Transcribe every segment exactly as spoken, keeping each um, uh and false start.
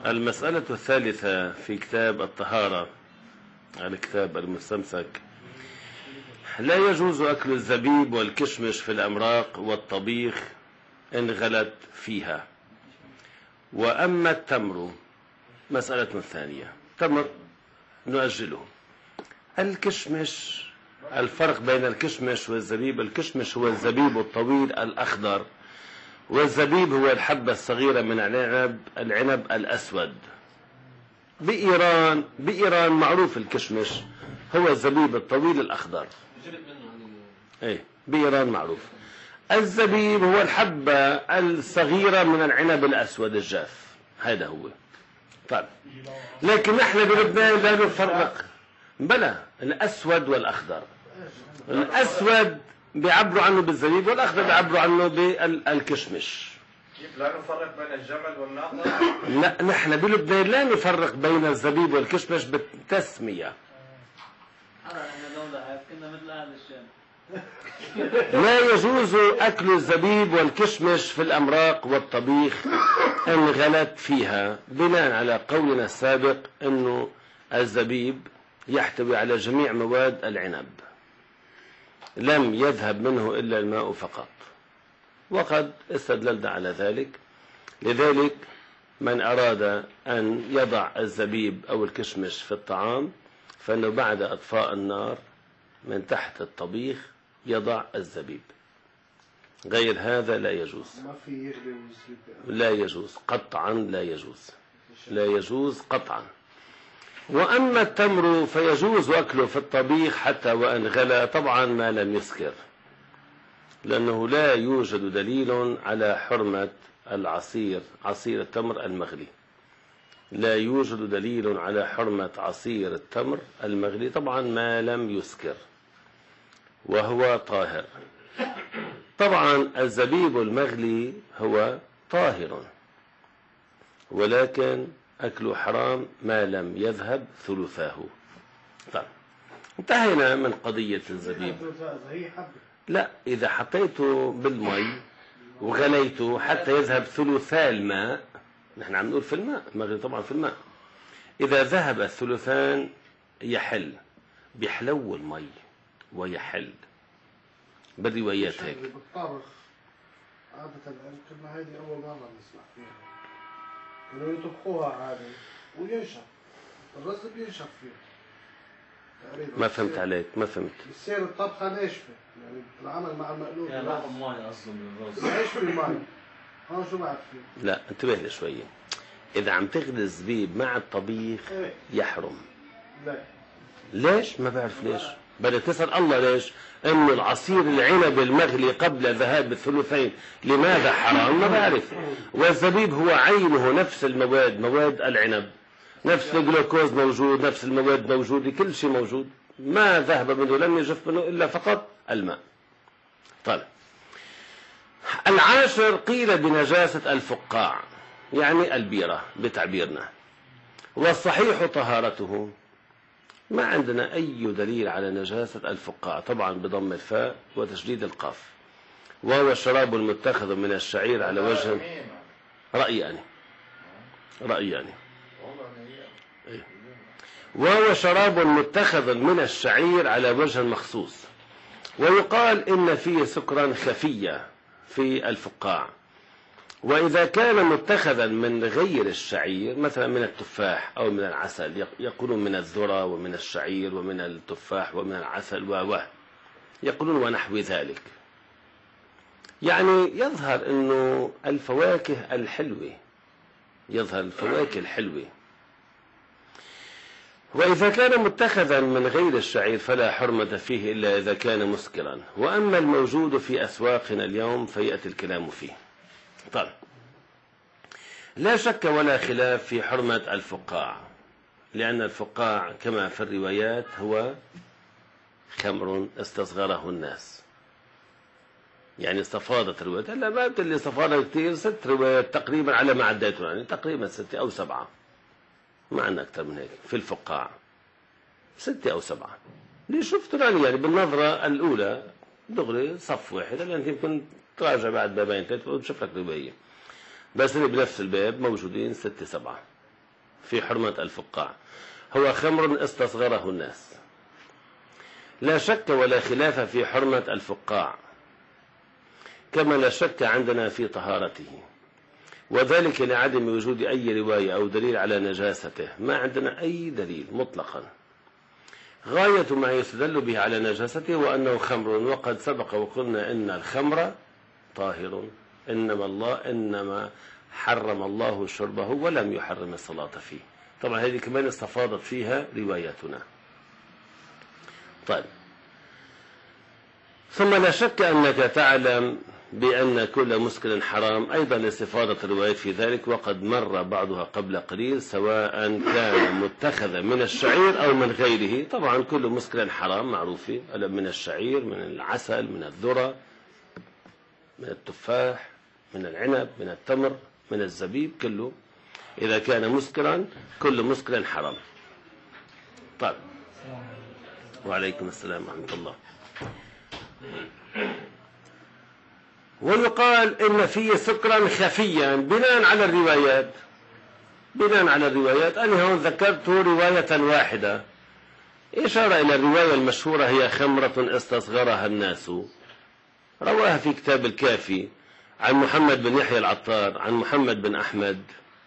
المسألة الثالثة في كتاب الطهارة، الكتاب المستمسك: لا يجوز أكل الزبيب والكشمش في الأمراق والطبيخ إن غلت فيها. وأما التمر مسألة ثانية، تمر نؤجله. الكشمش، الفرق بين الكشمش والزبيب: الكشمش هو الزبيب الطويل الأخضر، والزبيب هو الحبة الصغيرة من العنب العنب الأسود. بإيران بإيران معروف الكشمش هو الزبيب الطويل الأخضر. إيه، بإيران معروف. الزبيب هو الحبة الصغيرة من العنب الأسود الجاف، هذا هو. طيب، لكن نحن بلبنان لا نفرق. بلى، الأسود والأخضر. الأسود بيعبروا عنه بالزبيب، والأخضر بيعبروا عنه بالكشمش. لا نفرق بين الجمل والناقة؟ لا، نحن بلبنان لا نفرق بين الزبيب والكشمش بالتسمية. لا يجوز أكل الزبيب والكشمش في الأمراق والطبيخ إن غلت فيها، بناء على قولنا السابق أنه الزبيب يحتوي على جميع مواد العنب، لم يذهب منه إلا الماء فقط، وقد استدللنا على ذلك. لذلك من أراد أن يضع الزبيب أو الكشمش في الطعام فإنه بعد إطفاء النار من تحت الطبيخ يضع الزبيب، غير هذا لا يجوز. لا يجوز قطعا، لا يجوز لا يجوز قطعا. وأما التمر فيجوز أكله في الطبيخ حتى وأن غلى، طبعا ما لم يسكر، لأنه لا يوجد دليل على حرمة العصير، عصير التمر المغلي. لا يوجد دليل على حرمة عصير التمر المغلي، طبعا ما لم يسكر وهو طاهر. طبعا الزبيب المغلي هو طاهر، ولكن أكله حرام ما لم يذهب ثلثاه. طيب، انتهينا من قضية الزبيب. لا، إذا حطيته بالمي وغليته حتى يذهب ثلثا الماء، نحن عم نقول في الماء المغلي طبعا في الماء، إذا ذهب الثلثان يحل، بيحلو المي ويحل بالروايات هيك. بالطبخ عادة الكلمة هذه أول مرة نسمع فيها، كانوا يطبخوها عادي وينشف الرز، بينشف فيه تقريبا. ما فهمت عليك، ما فهمت. بتصير الطبخة ناشفة، يعني العمل مع المقلوب يعني لا مي أصلا بالرز، ناشفة المي. ها شو بعد فيه؟ لا، انتبه لي شوية. إذا عم تغلي الزبيب مع الطبيخ يحرم. لا، ليش؟ ما بعرف ليش. بدك تسأل الله ليش؟ إنه العصير العنب المغلي قبل ذهاب الثلثين لماذا حرام؟ ما بعرف. والزبيب هو عينه نفس المواد، مواد العنب، نفس الجلوكوز موجود، نفس المواد موجودة، كل شيء موجود، ما ذهب منه، لم يجف منه إلا فقط الماء. طيب، العاشر قيل بنجاسة الفقاع، يعني البيرة بتعبيرنا، والصحيح طهارته. ما عندنا أي دليل على نجاسة الفقاع، طبعا بضم الفاء وتشديد القاف. وهو الشراب المتخذ من الشعير على وجه، رأيي أنا رأيي أنا إيه. وهو شراب متخذ من الشعير على وجه مخصوص، ويقال إن فيه سكرا خفية في الفقاع. وإذا كان متخذا من غير الشعير، مثلا من التفاح أو من العسل، يقولون من الذرة ومن الشعير ومن التفاح ومن العسل و يقولون ونحو ذلك، يعني يظهر أنه الفواكه الحلوة، يظهر الفواكه الحلوة. وإذا كان متخذا من غير الشعير فلا حرمة فيه إلا إذا كان مسكرا. وأما الموجود في أسواقنا اليوم فيأتي الكلام فيه. طيب، لا شك ولا خلاف في حرمة الفقاع، لأن الفقاع كما في الروايات هو خمر استصغره الناس، يعني استفاضت الروايات. هلا ما بتقول استفاضت كثير، ست روايات تقريبا على ما عديتهم، يعني تقريبا ستة أو سبعة، ما عندنا أكثر من هيك في الفقاع، ستة أو سبعة. اللي شفته يعني بالنظرة الأولى دغري صف واحد، لأن يمكن تراجع بعد بابين ثلاثة وتشوف لك رواية، بس اللي بنفس الباب موجودين ستة سبعة. في حرمة الفقاع، هو خمر استصغره الناس. لا شك ولا خلاف في حرمة الفقاع، كما لا شك عندنا في طهارته، وذلك لعدم وجود أي رواية أو دليل على نجاسته. ما عندنا أي دليل مطلقا. غاية ما يستدل به على نجاسته وأنه خمر، وقد سبق وقلنا إن الخمر طاهر، إنما الله إنما حرم الله شربه ولم يحرم الصلاة فيه. طبعا هذه كمان استفاضت فيها رواياتنا. طيب، ثم لا شك أنك تعلم بأن كل مسكر حرام، أيضا لاستفاضة الروايات في ذلك، وقد مر بعضها قبل قليل، سواء كان متخذا من الشعير أو من غيره. طبعا كل مسكر حرام معروف، من الشعير، من العسل، من الذرة، من التفاح، من العنب، من التمر، من الزبيب، كله إذا كان مسكرا كل مسكر حرام. طيب، وعليكم السلام ورحمة الله. ويقال إن فيه سكرا خفيا بناء على الروايات، بناء على الروايات. أنا هون ذكرت رواية واحدة، إشارة إلى الرواية المشهورة، هي خمرة استصغرها الناس، رواها في كتاب الكافي عن محمد بن يحيى العطار عن محمد بن أحمد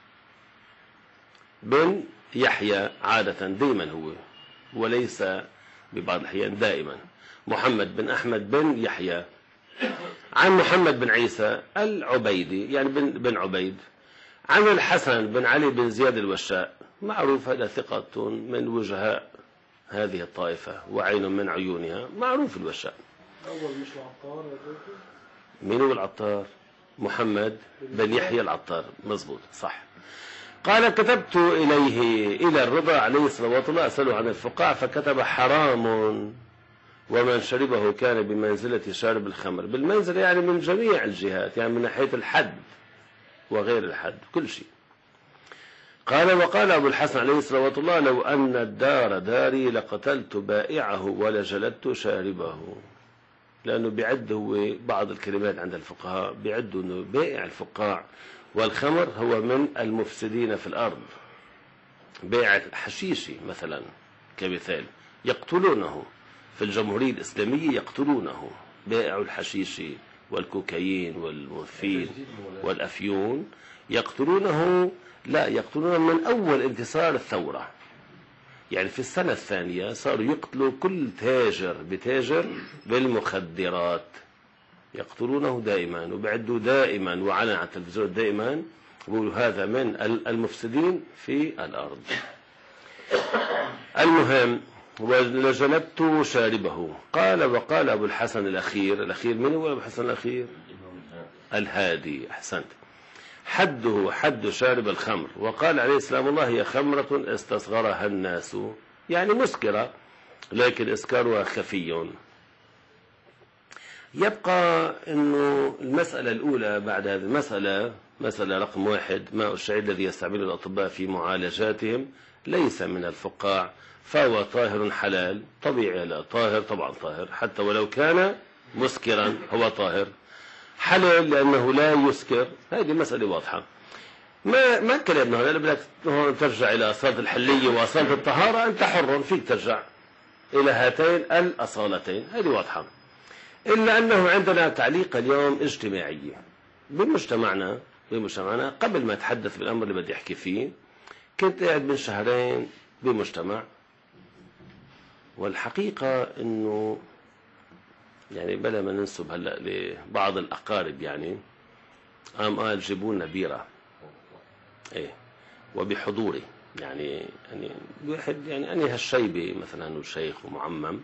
بن يحيى، عادة دائما هو وليس ببعض الأحيان دائما، محمد بن أحمد بن يحيى عن محمد بن عيسى العبيدي، يعني بن, بن عبيد، عن الحسن بن علي بن زياد الوشاء، معروف هذا ثقة من وجهاء هذه الطائفة وعين من عيونها، معروف الوشاء. أول مش العطار؟ من هو العطار؟ محمد بن يحيى العطار، مزبوط صح. قال: كتبت إليه إلى الرضا عليه الصلاة والسلام أسأله عن الفقاع، فكتب: حرام، ومن شربه كان بمنزلة شارب الخمر. بالمنزلة يعني من جميع الجهات، يعني من ناحية الحد وغير الحد، كل شيء. قال: وقال أبو الحسن عليه الصلاة والسلام: لو أن الدار داري لقتلت بائعه ولجلدت شاربه. لأنه بيعد هو بعض الكلمات عند الفقهاء بيعدوا أنه بائع الفقاع والخمر هو من المفسدين في الأرض. بائع الحشيشي مثلا كمثال يقتلونه في الجمهورية الإسلامية، يقتلونه. بائع الحشيشي والكوكايين والمورفين والأفيون يقتلونه، لا يقتلونه من أول انتصار الثورة، يعني في السنة الثانية صاروا يقتلوا كل تاجر بتاجر بالمخدرات، يقتلونه دائما وبعدوا دائما وعلن على التلفزيون دائما، يقولوا هذا من المفسدين في الأرض. المهم: ولجلدت شاربه. قال: وقال أبو الحسن الأخير، الأخير من هو أبو الحسن الأخير؟ الهادي، أحسنت. حده حد شارب الخمر. وقال عليه السلام: الله هي خمرة استصغرها الناس، يعني مسكرة لكن إسكارها خفي. يبقى أنه المسألة الأولى بعد هذه المسألة، مسألة رقم واحد: ماء الشعير الذي يستعمله الأطباء في معالجاتهم ليس من الفقاع، فهو طاهر حلال طبيعي. لا طاهر، طبعا طاهر، حتى ولو كان مسكرا هو طاهر حلال لأنه لا يسكر. هذه مسألة واضحة. ما ما كلامنا هنا بدك ترجع إلى أصالة الحلية وأصالة الطهارة، أنت حر، فيك ترجع إلى هاتين الأصالتين، هذه واضحة. إلا أنه عندنا تعليق اليوم اجتماعية بمجتمعنا بمجتمعنا قبل ما أتحدث بالأمر اللي بدي أحكي فيه، كنت قاعد من شهرين بمجتمع، والحقيقة إنه يعني بلا ما ننسب هلا لبعض الأقارب، يعني قام قال: جيبوا لنا بيرة، إيه، وبحضوري، يعني يعني واحد يعني أنا هالشيبة مثلا وشيخ ومعمم،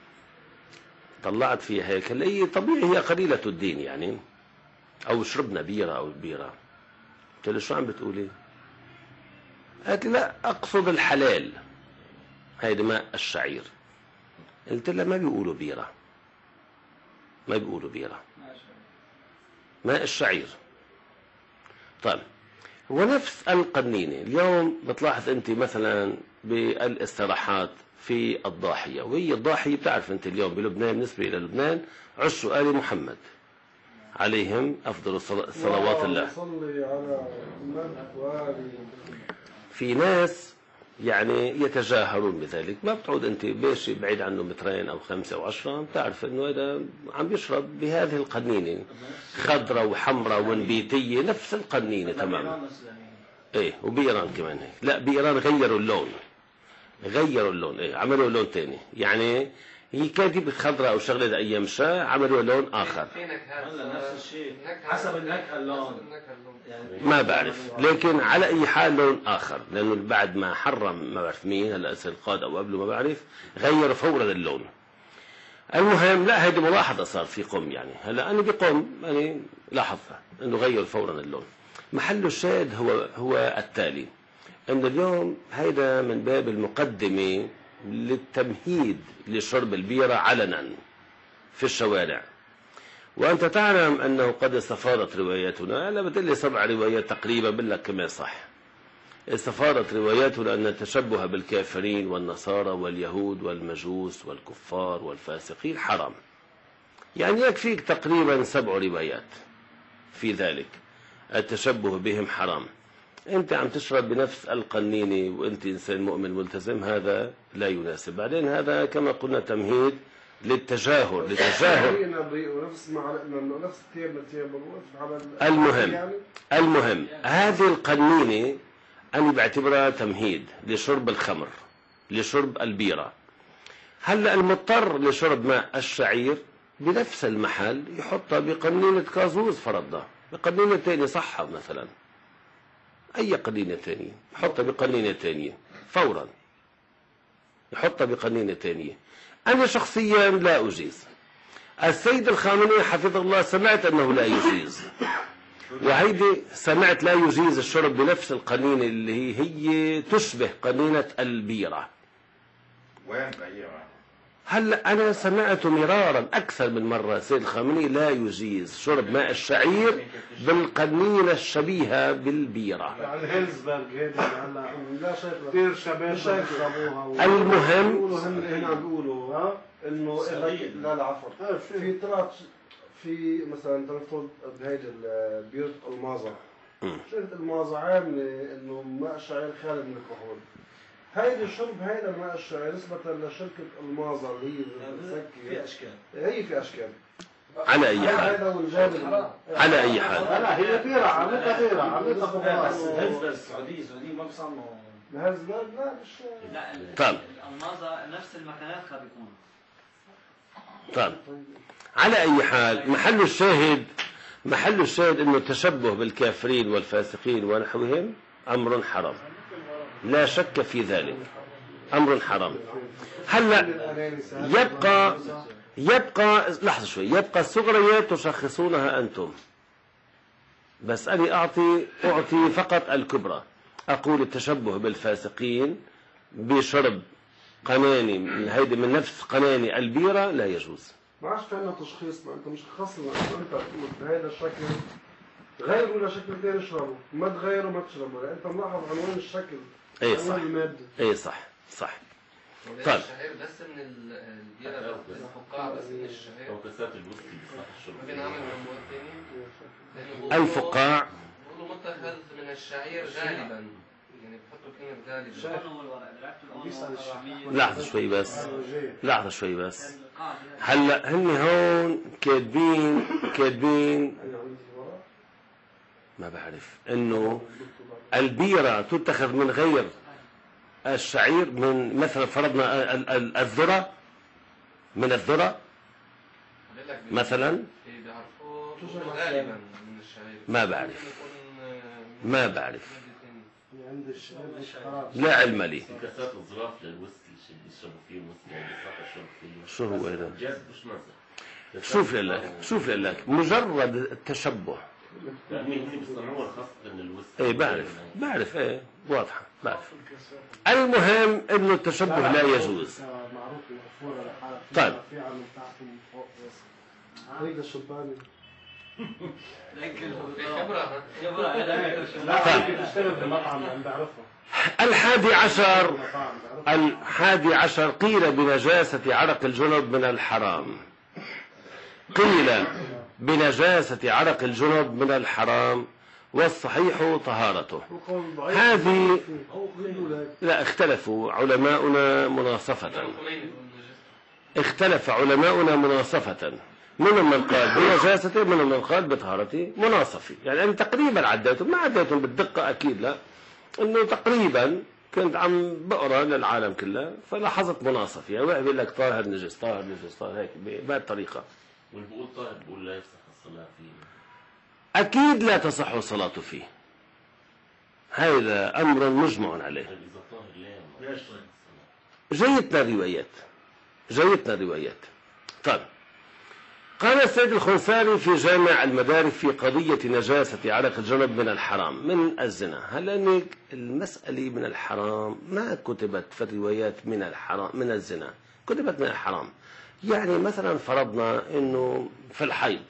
طلعت فيها هيك، هي طبيعي هي قليلة الدين يعني، أو شربنا بيرة أو بيرة. قلت له: شو عم بتقولي؟ قالت لي: لا أقصد الحلال، هيدي ماء الشعير. قلت لها: ما بيقولوا بيرة، ما بيقولوا بيرة، ماء الشعير. طيب، ونفس القنينة اليوم بتلاحظ أنت مثلا بالاستراحات في الضاحية، وهي الضاحية بتعرف أنت اليوم بلبنان بالنسبة إلى لبنان عشوا آل محمد عليهم أفضل الصلوات الله. في ناس يعني يتجاهرون بذلك، ما بتعود أنت ماشي بعيد عنه مترين أو خمسة أو عشرة بتعرف أنه هذا عم يشرب بهذه القنينة، خضرة وحمرة ونبيتية، نفس القنينة تماما. إيه، وبإيران كمان هيك. لا، بإيران غيروا اللون، غيروا اللون، إيه عملوا لون تاني. يعني هي كانت خضراء أو شغلة أيام شاء، عملوا لون آخر. هلا نفس الشيء حسب النكهة اللون يعني ما بعرف، لكن على أي حال لون آخر، لأنه بعد ما حرم ما بعرف مين هلا القاد أو قبله ما بعرف، غيروا فورا اللون. المهم لا، هيدي ملاحظة صار في قم. يعني هلا أنا بقم يعني لاحظتها إنه غير فورا اللون. محل الشاهد هو هو التالي، أن اليوم هيدا من باب المقدمة للتمهيد لشرب البيرة علنا في الشوارع. وأنت تعلم أنه قد استفاضت رواياتنا، أنا بتقلي سبع روايات تقريبا بالله كما صح. استفاضت رواياتنا أن التشبه بالكافرين والنصارى واليهود والمجوس والكفار والفاسقين حرام. يعني يكفيك تقريبا سبع روايات في ذلك، التشبه بهم حرام. أنت عم تشرب بنفس القنينة وأنت إنسان مؤمن ملتزم، هذا لا يناسب. بعدين هذا كما قلنا تمهيد للتجاهر للتجاهر المهم المهم هذه القنينة أنا بعتبرها تمهيد لشرب الخمر، لشرب البيرة. هلأ المضطر لشرب ماء الشعير بنفس المحل يحطها بقنينة كازوز فرضنا، بقنينة تانية صحة مثلا، أي قنينة تانية يحطها بقنينة تانية فورا، يحطها بقنينة تانية. أنا شخصيا لا أجيز. السيد الخامنئي حفظه الله سمعت أنه لا يجيز، وهيدي سمعت لا يجيز الشرب بنفس القنينة اللي هي تشبه قنينة البيرة. وين بيرة؟ هلا أنا سمعت مرارا أكثر من مرة السيد الخامنئي لا يجيز شرب ماء الشعير بالقنينة الشبيهة بالبيرة. يعني هيلزبرغ هيدي هلا لا شايف كثير شباب بيشربوها. المهم هنا عم بيقولوا ها انه لا لا عفوا في طلعت في مثلا تنفض بهيدي بيرة المازة، شركة المازة عاملة انه ماء الشعير خالي من الكحول. هيدي الشرب هيدا الماء الشعير نسبة لشركة المازة اللي هي في اشكال، هي في اشكال. على أي حال على أي حال لا هي بيرة عملتها بيرة عملتها بس هيلزبرغ السعودية السعودية ما بيصنعوا هيلزبرغ لا مش لا طيب. الألماظة نفس المكانات خا بيكون. طيب على أي حال محل الشاهد محل الشاهد أنه التشبه بالكافرين والفاسقين ونحوهم أمر حرام، لا شك في ذلك، أمر حرام. هلا يبقى يبقى لحظة شوي، يبقى الصغريات تشخصونها أنتم، بس أنا أعطي أعطي فقط الكبرى. أقول التشبه بالفاسقين بشرب قناني من هيدي من نفس قناني البيرة لا يجوز. ما عادش في عندنا تشخيص، ما انت مش خاصنا، انت بتقول بهذا الشكل غيروا ولا شكل ثاني اشربوا، ما تغيروا ما تشربوا، انت ملاحظ عنوان الشكل. اي صح، اي صح صح. طيب الشعير بس من البيرة الفقاعة بس من الشعير. توكسات الوسكي بصح الشرب. ما بينعمل من مواد ثانية. الفقاع بيقولوا متخذ من الشعير غالبا، يعني بحطوا كلمة غالبا. لحظة شوي بس لحظة شوي بس هلا هن هون كاتبين كاتبين ما بعرف انه البيرة تتخذ من غير الشعير، من مثلا فرضنا الذرة، من الذرة مثلا، غالبا من الشعير. ما بعرف ما بعرف لا علم لي. كاسات الظراف للويسكي اللي بيشربوا فيه الويسكي اللي بيصح يشربوا فيه. شو هو هذا؟ جاز مش مزح. شوف لك شوف لك مجرد التشبه. يعني هم بيصنعوها خاصة للويسكي. ايه بعرف بعرف ايه واضحة بعرف. المهم انه التشبه لا يجوز. طيب هيدا الشباني خبرة الحادي عشر الحادي عشر قيل بنجاسة عرق الجنب من الحرام. قيل بنجاسة عرق الجنب من الحرام، والصحيح طهارته. القول الضعيف هذه أو قيلوا لك لا، اختلفوا علماؤنا مناصفة، اختلف علماؤنا مناصفة، منهم من قال بنجاسته، منهم من قال بطهارته مناصفة. يعني أنا تقريبا عديتهم، ما عديتهم بالدقة أكيد لا، إنه تقريبا كنت عم بقرا للعالم كله فلاحظت مناصفة. يعني واحد بيقول لك طاهر نجس طاهر نجس طاهر هيك بهذه الطريقة. واللي بقول طاهر بقول لا يصح الصلاة فيه. أكيد لا تصح الصلاة فيه، هذا أمر مجمع عليه. إذا طاهر لا ما يصح جيتنا الروايات جيتنا الروايات طيب. قال السيد الخنساري في جامع المدارك في قضية نجاسة عرق الجنب من الحرام من الزنا. هل المسألة من الحرام ما كتبت في الروايات من الحرام من الزنا، كتبت من الحرام. يعني مثلا فرضنا انه في الحيض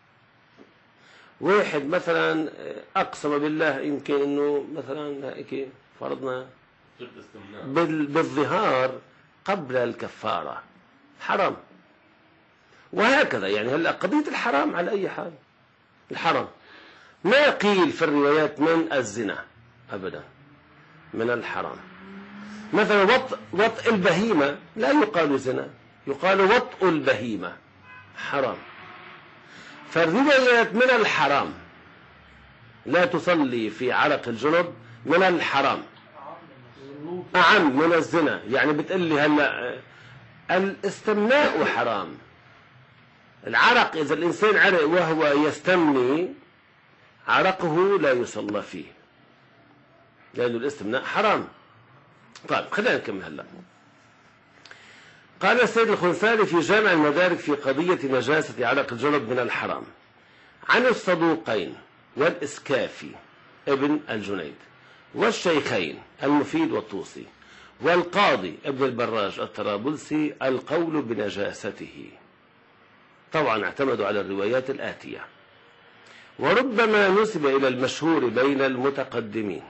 واحد مثلا اقسم بالله يمكن انه مثلا هيك فرضنا بالظهار قبل الكفارة حرام، وهكذا. يعني هلا قضية الحرام على أي حال الحرام ما قيل في الروايات من الزنا أبدا، من الحرام. مثلا وطء وطء البهيمة لا يقال زنا، يقال وطء البهيمة حرام. فالروايات من الحرام لا تصلي في عرق الجنب من الحرام أعم من الزنا. يعني بتقول لي هلا الاستمناء حرام، العرق إذا الإنسان عرق وهو يستمني عرقه لا يصلى فيه لأنه الاستمناء حرام. طيب خلينا نكمل هلا. قال السيد الخنساري في جامع المدارك في قضية نجاسة عرق الجنب من الحرام عن الصدوقين والإسكافي ابن الجنيد والشيخين المفيد والطوسي والقاضي ابن البراج الطرابلسي القول بنجاسته. طبعا اعتمدوا على الروايات الآتية، وربما نسب إلى المشهور بين المتقدمين.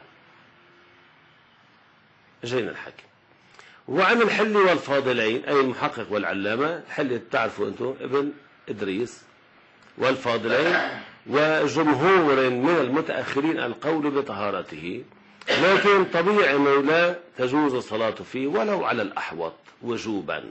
جينا الحكي. وعن الحل والفاضلين أي المحقق والعلامة، الحل تعرفوا أنتم ابن إدريس، والفاضلين وجمهور من المتأخرين القول بطهارته، لكن طبيعي أنه لا تجوز الصلاة فيه ولو على الأحوط وجوبا.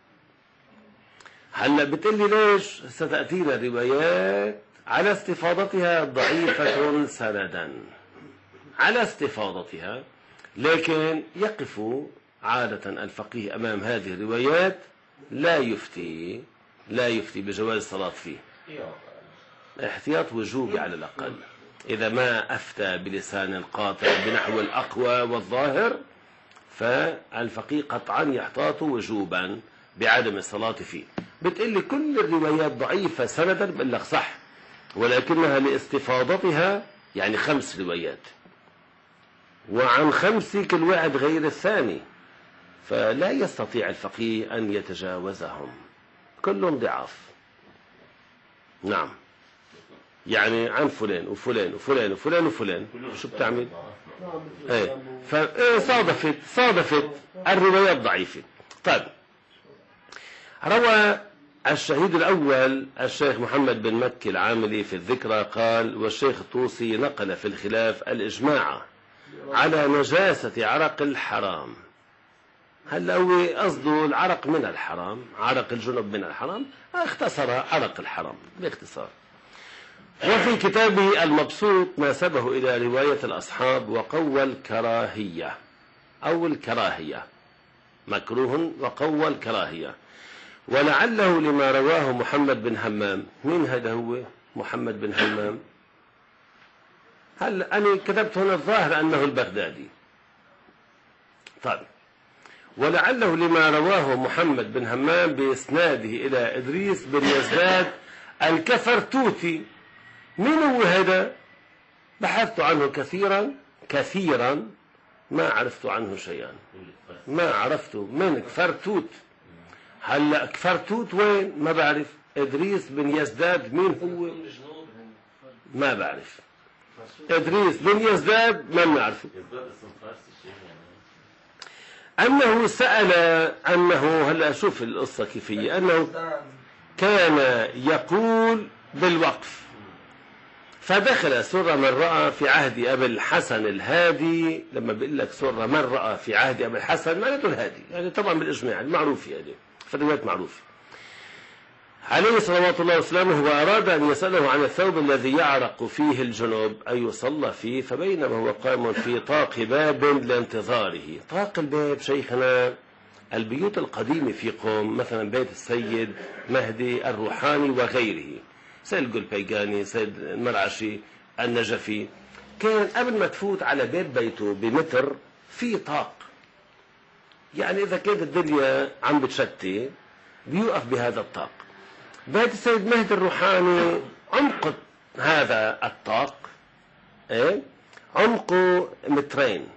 هلا بتقلي ليش ستأتينا روايات على استفاضتها ضعيفة سندا، على استفاضتها، لكن يقف عادة الفقيه أمام هذه الروايات لا يفتي لا يفتي بجواز الصلاة فيه، احتياط وجوبي على الأقل. إذا ما أفتى بلسان قاطع بنحو الأقوى والظاهر فالفقيه قطعا يحتاط وجوبا بعدم الصلاة فيه. بتقلي كل الروايات ضعيفة سندا، بقول لك صح، ولكنها لاستفاضتها، يعني خمس روايات وعن خمس كل واحد غير الثاني، فلا يستطيع الفقيه أن يتجاوزهم، كلهم ضعاف. نعم، يعني عن فلان وفلان وفلان وفلان وفلان شو بتعمل؟ ايه فصادفت صادفت الروايات ضعيفة. طيب، روى الشهيد الأول الشيخ محمد بن مكي العاملي في الذكرى قال: والشيخ الطوسي نقل في الخلاف الإجماع على نجاسة عرق الحرام. هل هو قصده العرق من الحرام، عرق الجنب من الحرام، اختصر عرق الحرام باختصار. وفي كتابه المبسوط ناسبه إلى رواية الأصحاب وقوى الكراهية أو الكراهية، مكروه وقوى الكراهية، ولعله لما رواه محمد بن همام. من هذا هو محمد بن همام؟ هل أنا كتبت هنا الظاهر أنه البغدادي. طيب، ولعله لما رواه محمد بن همام بإسناده إلى إدريس بن يزداد الكفرتوتي. من هو هذا؟ بحثت عنه كثيرا كثيرا ما عرفت عنه شيئا، ما عرفت من كفرتوت. هلا كفرتوت وين؟ ما بعرف. إدريس بن يزداد مين هو؟ ما بعرف. إدريس بن يزداد ما بنعرفه. أنه سأل أنه هلا شوف القصة كيفية، أنه كان يقول بالوقف، فدخل سر من رأى في عهد أبي الحسن الهادي. لما بيقول لك سر من رأى في عهد أبي الحسن معناته الهادي، يعني طبعا بالإجماع المعروف، يعني فالروايات معروفة عليه صلوات الله وسلامه. وأراد أن يسأله عن الثوب الذي يعرق فيه الجنوب أن يصلى فيه، فبينما هو قائم في طاق باب لانتظاره. طاق الباب شيخنا البيوت القديمة في قوم، مثلا بيت السيد مهدي الروحاني وغيره، سيد القلبيقاني، سيد المرعشي، النجفي، كان قبل ما تفوت على بيت بيته بمتر في طاق، يعني إذا كانت الدنيا عم بتشتي بيوقف بهذا الطاق. بيت السيد مهدي الروحاني عمق هذا الطاق إيه؟ عمقه مترين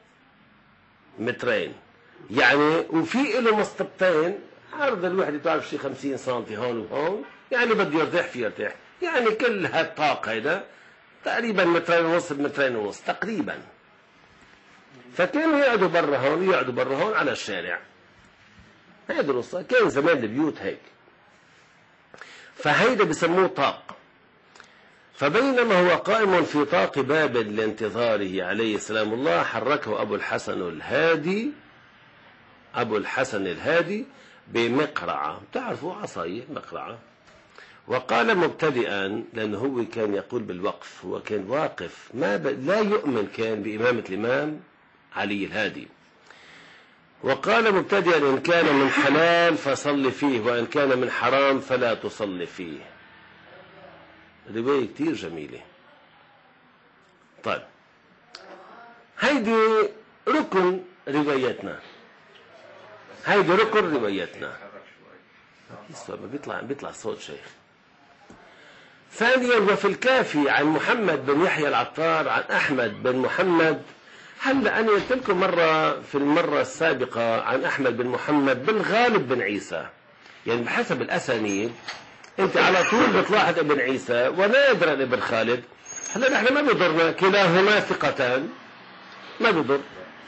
مترين يعني، وفي له مسطبتين، عرض الوحدة تعرف شي خمسين سنتي هون وهون، يعني بده يرتاح فيه يرتاح، يعني كل هالطاق هيدا تقريبا مترين ونص بمترين ونص تقريبا. فكانوا يقعدوا برا هون يقعدوا برا هون على الشارع. هيدا القصة كان زمان البيوت هيك، فهيدا بسموه طاق. فبينما هو قائم في طاق باب لانتظاره عليه سلام الله، حركه أبو الحسن الهادي أبو الحسن الهادي بمقرعة، تعرفوا عصاية مقرعة، وقال مبتدئا، لأنه هو كان يقول بالوقف، هو كان واقف ما ب... لا يؤمن كان بإمامة الإمام علي الهادي. وقال مبتدئا: إن كان من حلال فصل فيه، وإن كان من حرام فلا تصل فيه. رواية كتير جميلة. طيب هيدي ركن روايتنا، هيدي ركن روايتنا. بيطلع بيطلع صوت شيخ. ثانيا، وفي الكافي عن محمد بن يحيى العطار عن أحمد بن محمد. هلا أنا قلت لكم مرة في المرة السابقة عن أحمد بن محمد بالغالب بن عيسى، يعني بحسب الأسانيد أنت على طول بتلاحظ ابن عيسى ونادرا ابن خالد. هلا نحن ما بيضرنا، كلاهما ثقتان ما بيضر،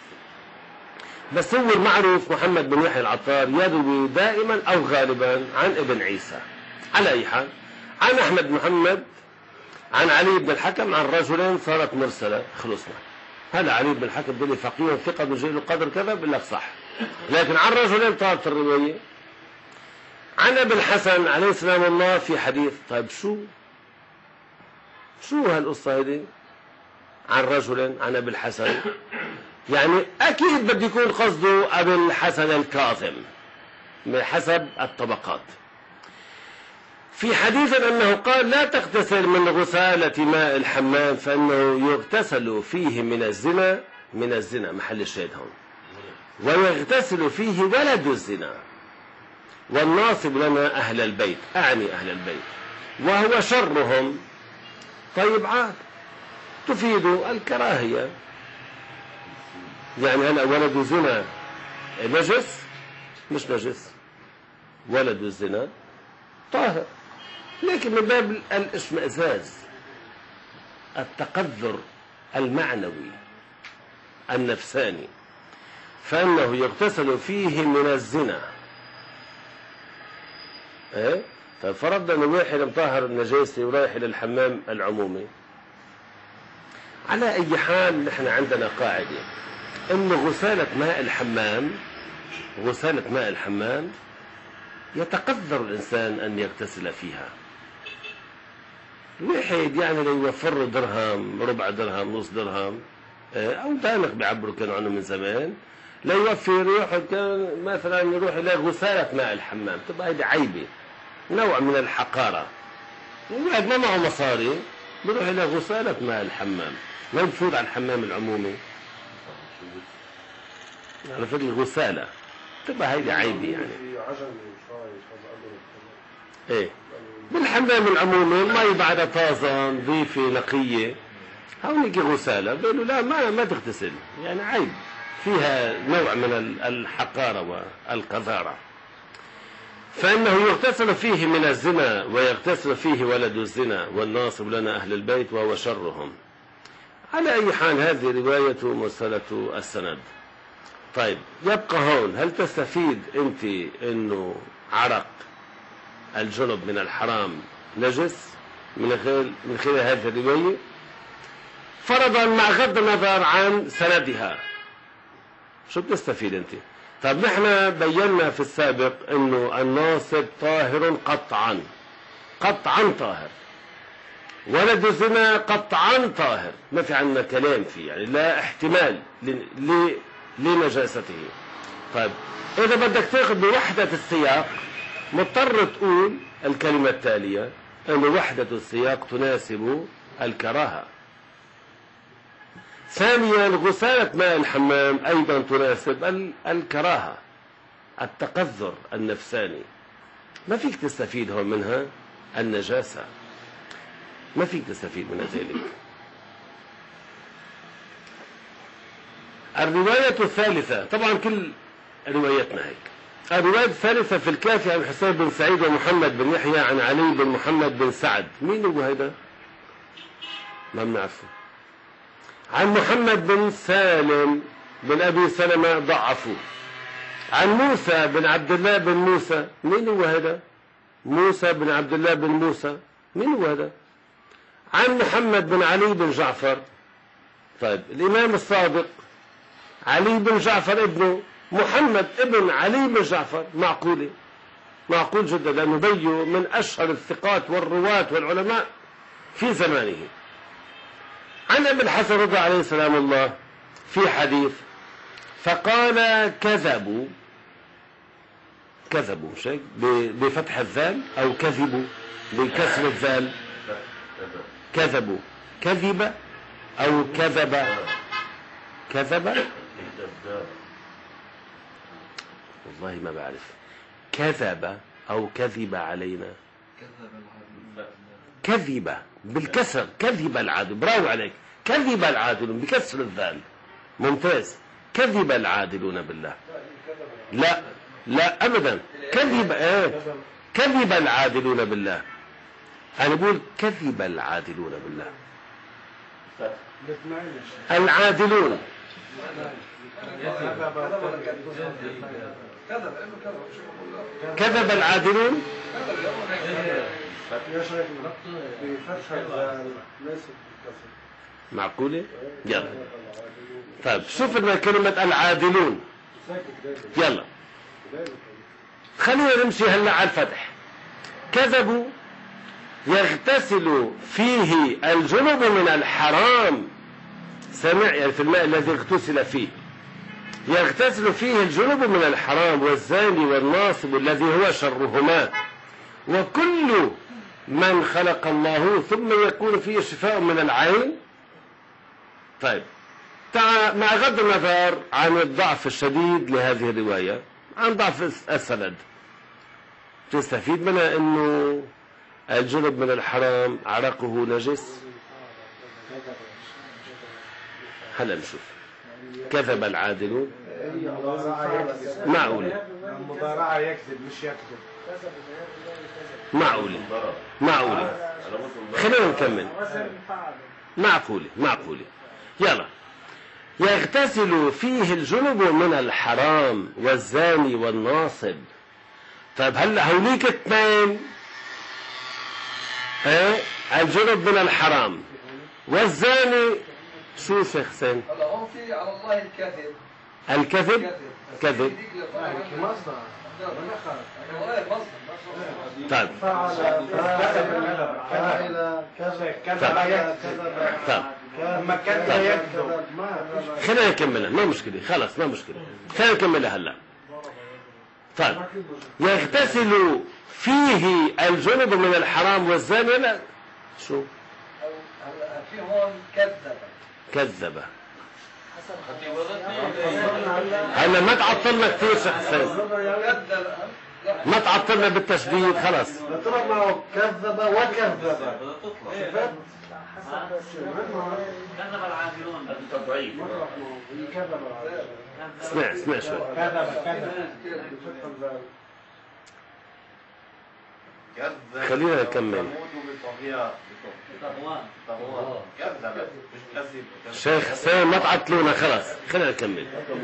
بس هو المعروف محمد بن يحيى العطار يروي دائما أو غالبا عن ابن عيسى. على أي حال، عن أحمد محمد عن علي بن الحكم عن رجلين صارت مرسلة، خلصنا. هذا علي بن الحكم بن فقيه ثقة بجيل القدر كذا بقول لك صح، لكن عن رجلين طارت الرواية. عن ابن الحسن عليه السلام الله في حديث. طيب شو شو هالقصة هذه؟ عن رجل عن ابن الحسن، يعني أكيد بده يكون قصده ابن الحسن الكاظم بحسب الطبقات. في حديث أنه قال: لا تغتسل من غسالة ماء الحمام فإنه يغتسل فيه من الزنا، من الزنا محل الشاهد هون، ويغتسل فيه ولد الزنا، والناصب لنا أهل البيت، أعني أهل البيت، وهو شرهم. طيب عاد تفيد الكراهية، يعني هلا ولد الزنا نجس؟ مش نجس، ولد الزنا طاهر، لكن من باب الاشمئزاز، التقذر المعنوي النفساني، فإنه يغتسل فيه من الزنا. ايه؟ ففرضنا ان واحد مطهر النجاسة ورايح الى الحمام العمومي. على اي حال نحن عندنا قاعدة انه غسالة ماء الحمام، غسالة ماء الحمام يتقذر الانسان ان يغتسل فيها. الواحد يعني لو يوفر درهم، ربع درهم، نص درهم، او دانق بيعبروا كانوا عنه من زمان، لا يوفي يروح كان مثلا يروح الى غسالة ماء الحمام، تبقى هذه عيبة، نوع من الحقارة. الواحد ما معه مصاري بيروح الى غسالة ماء الحمام، ما بفوت على الحمام العمومي. على فكرة الغسالة تبقى هيدي عيبة يعني. ايه بالحمام العمومي المي بعدها طازة نظيفة نقية، هونيك غسالة بيقولوا لا ما ما تغتسل، يعني عيب، فيها نوع من الحقارة والقذارة. فإنه يغتسل فيه من الزنا ويغتسل فيه ولد الزنا، والناصب لنا أهل البيت وهو شرهم. على أي حال هذه رواية مرسلة السند. طيب يبقى هون، هل تستفيد أنت أنه عرق الجنب من الحرام نجس؟ من خلال من خلال هذه الرواية، فرضا مع غض النظر عن سندها. شو بتستفيد انت؟ طب نحن بينا في السابق انه الناصب طاهر قطعا، قطعا طاهر، ولد الزنا قطعا طاهر، ما في عندنا كلام فيه، يعني لا احتمال لنجاسته. طيب اذا بدك تاخذ بوحدة السياق مضطر تقول الكلمة التالية ان وحدة السياق تناسب الكراهة. ثانيا غسالة ماء الحمام ايضا تناسب الكراهة، التقذر النفساني، ما فيك تستفيد هون منها النجاسة، ما فيك تستفيد من ذلك. الرواية الثالثة، طبعا كل روايتنا هيك. الرواية الثالثة في الكافي عن حسين بن سعيد ومحمد بن يحيى عن علي بن محمد بن سعد. مين هو هيدا؟ ما بنعرفه. عن محمد بن سالم بن أبي سلمة ضعفوه. عن موسى بن عبد الله بن موسى. مين هو هذا؟ موسى بن عبد الله بن موسى. مين هو هذا؟ عن محمد بن علي بن جعفر. طيب الإمام الصادق علي بن جعفر ابنه محمد ابن علي بن جعفر، معقولة؟ معقول جدا، لأنه بيه من أشهر الثقات والرواة والعلماء في زمانه. عن أبي الحسن رضي عليه سلام الله في حديث فقال كذبوا، كذبوا مش هيك بفتح الذال أو كذبوا بكسر الذال؟ كذبوا، كذب أو كذب؟ كذب والله ما بعرف، كذب أو كذب علينا؟ كذب بالكسر، كذب العادل، برافو عليك، كذب العادلون بكسر الذال، ممتاز. كذب العادلون بالله، لا لا أبدا، كذب ايه كذب العادلون بالله، أنا بقول كذب العادلون بالله. العادلون كذب العادلون معقولة؟ يلا طيب شوف لنا كلمة العادلون، يلا خلينا نمشي هلا على الفتح. كذبوا يغتسل فيه الجنب من الحرام، سمع يعني في الماء الذي اغتسل فيه، يغتسل فيه الجنب من الحرام والزاني والناصب الذي هو شرهما، وكل من خلق الله ثم يكون فيه شفاء من العين. طيب مع غض النظر عن الضعف الشديد لهذه الرواية، عن ضعف السند، تستفيد منها انه الجنب من الحرام عرقه نجس. هلا نشوف. كذب العادلون، معقولة المضارعة يكذب مش يكذب، معقولة معقولة خلينا نكمل. معقولة معقولة يلا. يغتسل فيه الجنب من الحرام والزاني والناصب. طيب هلا هوليك اثنين، ايه الجنب من الحرام والزاني، شو شيخ حسين؟ هلا هون في على الله الكذب. الكذب كذب. طيب خلينا نكملها، ما مشكلة، خلاص ما مشكلة، خلينا نكملها هلا. طيب يغتسل فيه الجنب من الحرام والزاني، لا شو؟ في هون كذب. كذب. هلا ما تعطلنا كثير شيخ حسين، ما تعطلنا بالتشديد، خلاص. نضرب معه كذب وكذب. كذب العادلون. هذا تضعيف. اسمع اسمع شوي. خلينا نكمل. شيخ حسين ما تعطلونا، خلاص خلينا نكمل.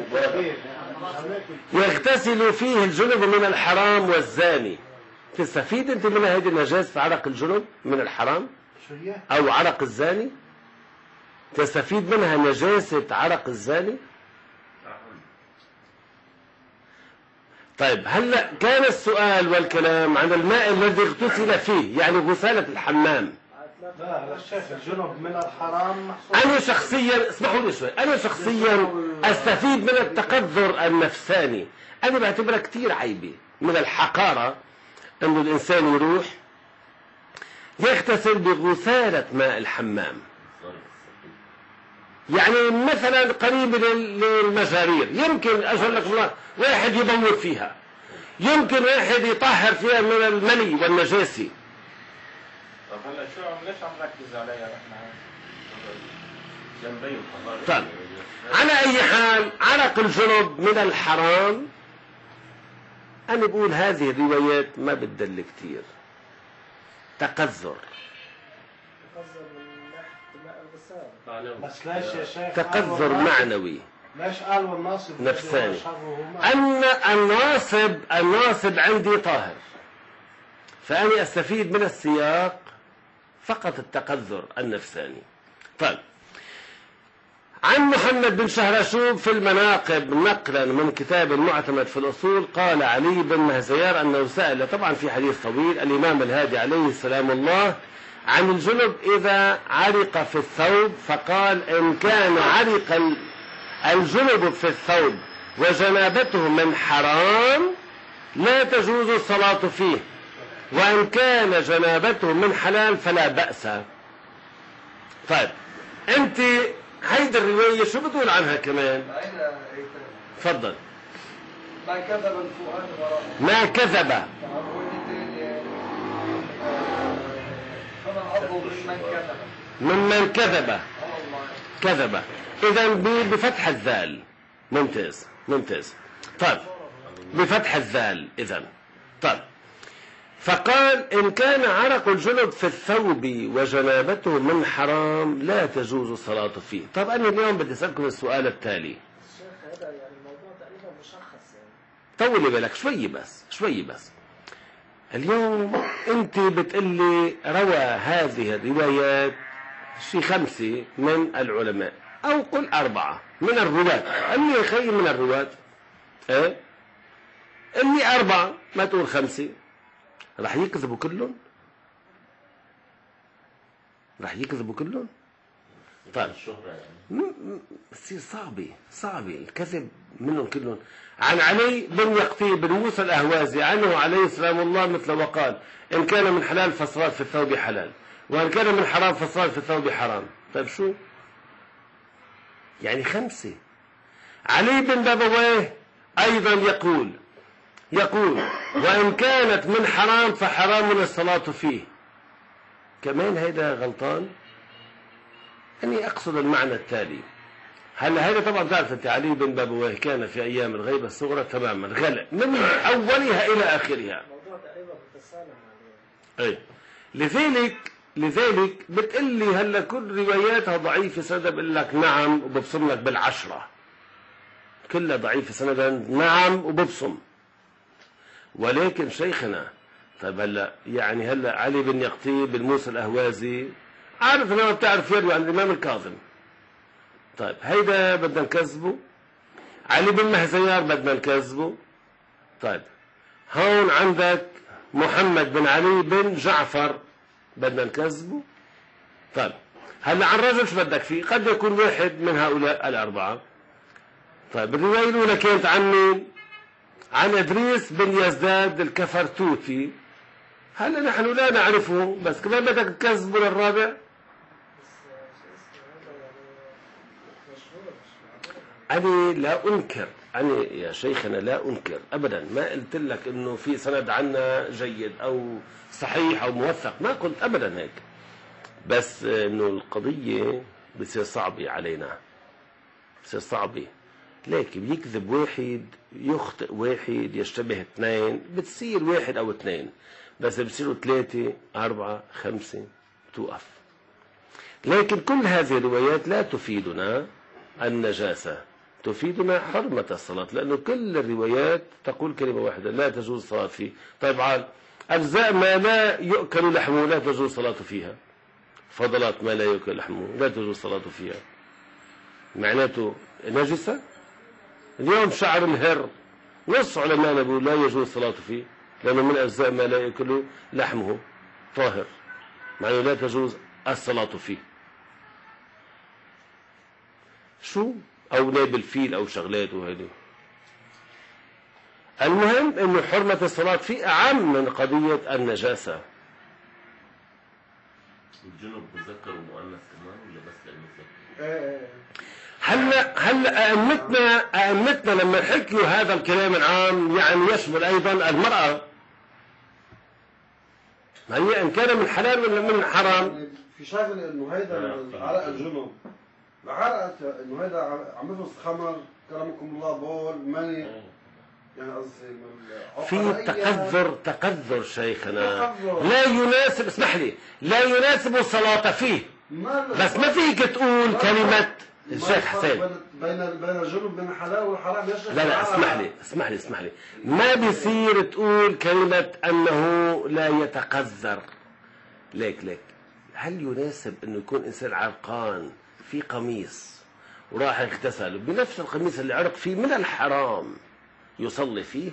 يغتسل فيه الجنب من الحرام والزاني. تستفيد انت من هذه النجاسة عرق الجنب من الحرام؟ أو عرق الزاني؟ تستفيد منها نجاسة عرق الزاني؟ طيب هلا كان السؤال والكلام عن الماء الذي اغتسل فيه، يعني غسالة الحمام. لا الشيخ الجنب من الحرام محصول. أنا شخصيا اسمحوا لي شوي، أنا شخصيا أستفيد من التقذر النفساني. أنا بعتبرها كتير عيبة من الحقارة إنه الإنسان يروح يغتسل بغسالة ماء الحمام، يعني مثلا قريب للمجارير، يمكن أقول لك واحد يبول فيها، يمكن واحد يطهر فيها من المني والنجاسة. طب هلا شو عم ليش عم نركز عليها احنا؟ جنبين. طيب على أي حال عرق الجنب من الحرام، أنا بقول هذه الروايات ما بتدل كتير، تقذر. بس ليش يا شيخ تقذر معنوي ليش قال والناصب نفساني. أن الناصب الناصب عندي طاهر، فأنا أستفيد من السياق فقط التقذر النفساني. طيب عن محمد بن شهرشوب في المناقب نقلا من كتاب المعتمد في الأصول، قال علي بن مهزيار أنه سأل، طبعا في حديث طويل، الإمام الهادي عليه السلام الله عن الجنب إذا عرق في الثوب، فقال إن كان عرق الجنب في الثوب وجنابته من حرام لا تجوز الصلاة فيه، وإن كان جنابته من حلال فلا بأس. طيب أنت هيدي الرواية شو بتقول عنها كمان؟ تفضل. ما كذب الفؤاد وراءه. ما كذب. ممن كذب. كذب. إذا بفتح الذال. ممتاز ممتاز. طيب بفتح الذال إذا. طيب فقال إن كان عرق الجنب في الثوب وجنابته من حرام لا تجوز الصلاة فيه. طب أنا اليوم بدي أسألكم السؤال التالي. الشيخ هذا يعني الموضوع تقريبا مشخص يعني. طولي بالك شوي بس شوي بس. اليوم أنت بتقلي روى هذه الروايات شي خمسة من العلماء أو قل أربعة من الرواة. قال لي خي من الرواة إيه؟ قل لي أربعة ما تقول خمسة. رح يكذبوا كلهم؟ رح يكذبوا كلهم؟ طيب بتصير صعبة صعبة الكذب منهم كلهم. عن علي بن يقطي بن موسى الأهوازي عنه عليه السلام الله مثل وقال إن كان من حلال فالصلاة في الثوب حلال، وإن كان من حرام فالصلاة في الثوب حرام. طيب شو؟ يعني خمسة. علي بن بابويه أيضا يقول يقول وإن كانت من حرام فحرام الصلاة فيه. كمان هيدا غلطان. أني أقصد المعنى التالي. هلا هيدا طبعا تعرف أنت علي بن بابويه كان في أيام الغيبة الصغرى تماما غلق من أولها إلى آخرها. الموضوع تقريبا بتسالم عليه. أي لذلك لذلك بتقول لي هلا كل رواياتها ضعيفة سندا، بقول لك نعم وببصم لك بالعشرة كلها ضعيفة سندا نعم وببصم. ولكن شيخنا طيب هلا يعني هلا علي بن يقطي بن موسى الأهوازي عارف انه بتعرف يروي عن الإمام الكاظم. طيب هيدا بدنا نكذبه. علي بن مهزيار بدنا نكذبه. طيب هون عندك محمد بن علي بن جعفر بدنا نكذبه. طيب هلا عن الرجل شو بدك فيه؟ قد يكون واحد من هؤلاء الأربعة. طيب الرواية الأولى كانت عن مين؟ عن إدريس بن يزداد الكفرتوتي. هلا نحن لا نعرفه بس كمان بدك تكذبه للرابع. أنا لا أنكر أنا يا شيخنا لا أنكر أبدا، ما قلت لك إنه في سند عنا جيد أو صحيح أو موثق، ما قلت أبدا هيك، بس إنه القضية بتصير صعبة علينا، بتصير صعبة. ليك بيكذب واحد يخطئ واحد يشتبه اثنين، بتصير واحد أو اثنين، بس بصيروا ثلاثة أربعة خمسة توقف. لكن كل هذه الروايات لا تفيدنا النجاسة، تفيدنا حرمة الصلاة، لأنه كل الروايات تقول كلمة واحدة لا تجوز الصلاة فيه. طيب عال أجزاء ما لا يؤكل لحمه لا تجوز الصلاة فيها، فضلات ما لا يؤكل لحمه لا تجوز الصلاة فيها، معناته نجسة. اليوم شعر الهر نص علماء يقول لا يجوز الصلاة فيه لأنه من أجزاء ما لا يأكل لحمه طاهر، معناه لا تجوز الصلاة فيه. شو أو ناب الفيل أو شغلاته هذه. المهم إنه حرمة الصلاة فيه أعم من قضية النجاسة. الجنوب مذكر ومؤنث كمان ولا بس للمذكر؟ هلا هلا ائمتنا ائمتنا لما حكوا هذا الكلام العام يعني يشمل ايضا المراه. ما هي ان كان من حلال ولا من حرام؟ في شغله انه هيدا عرق الجنوب، عرقت انه هيدا عم يفرز خمر كرمكم الله بول ماني، يعني قصدي في تقذر تقذر شيخنا لا يناسب، اسمح لي، لا يناسب الصلاة فيه. بس ما فيك تقول كلمة الشيخ حسين بين بين الجنوب بين الحلال والحرام. لا لا اسمح لي اسمح لي اسمح لي ما بيصير تقول كلمة أنه لا يتقذر. ليك ليك هل يناسب أنه يكون إنسان عرقان في قميص وراح يغتسل بنفس القميص اللي عرق فيه من الحرام يصلي فيه؟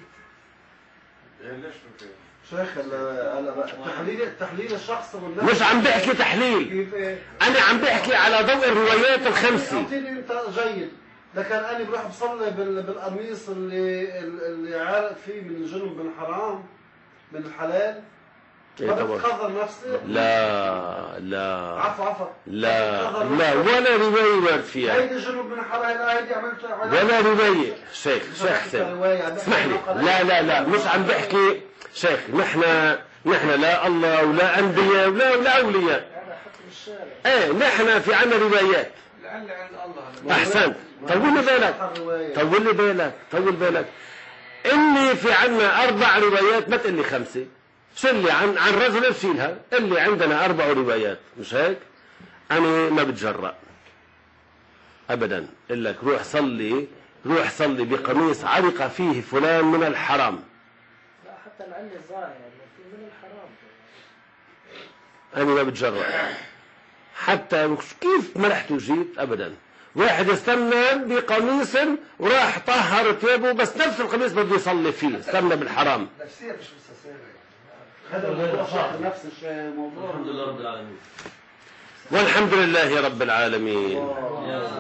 ليش شيخ هلا تحليل تحليل الشخص والنفس مش عم بحكي تحليل، انا عم بحكي على ضوء الروايات الخمسه. اعطيني انت جيد، لكن انا بروح بصلي بالقميص اللي اللي عارق فيه من الجنب من الحرام من الحلال، ما بتقدر نفسي. لا لا عفوا عفوا لا لا ولا روايه ورد فيها. هيدي الجنب من الحلال هيدي عملت ولا روايه. شيخ شيخ حسين اسمح لي، لا لا لا مش عم بحكي شيخ. نحن نحن لا الله ولا انبياء ولا ولا اولياء. ايه نحن في عنا روايات. لعل عند الله. احسنت. طول لي بالك طول لي بالك طول بالك اني في عنا اربع روايات، ما تقول لي خمسه. شيل لي عن عن رجل شيلها، اللي عندنا اربع روايات مش هيك؟ انا ما بتجرأ ابدا. اقول لك روح صلي روح صلي بقميص عرق فيه فلان من الحرام. لا حتى العلم الظاهر انه في من الحرام. انا ما بتجرأ حتى كيف مرحت وجيت ابدا. واحد استنى بقميص وراح طهر ثيابه بس نفس القميص بده يصلي فيه، استنى بالحرام. نفسيه مش مستساغه. هذا الموضوع نفس الشيء موضوع. الحمد لله رب العالمين. والحمد لله رب العالمين.